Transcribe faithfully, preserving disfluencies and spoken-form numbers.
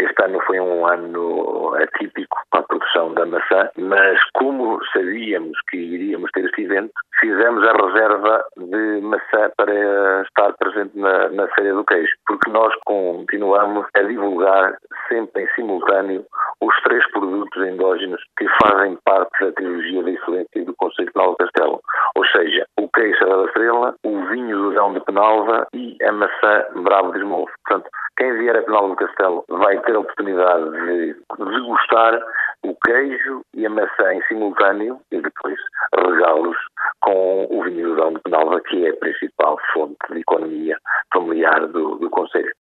Este ano foi um ano atípico para a produção da maçã, mas como sabíamos que iríamos ter este evento, fizemos a reserva de maçã para estar presente na, na Feira do Queijo, porque nós continuamos a divulgar sempre em simultâneo os três produtos endógenos que fazem parte da trilogia da excelência do Conselho de Penalva Castelo, ou seja, o queijo da Estrela, o vinho do Dão de Penalva e a maçã Bravo de Esmolvo. Portanto, quem vier a Penalva do Castelo vai ter a oportunidade de degustar o queijo e a maçã em simultâneo e depois regá-los com o vinho do Dão de Penalva, que é a principal fonte de economia familiar do, do Conselho.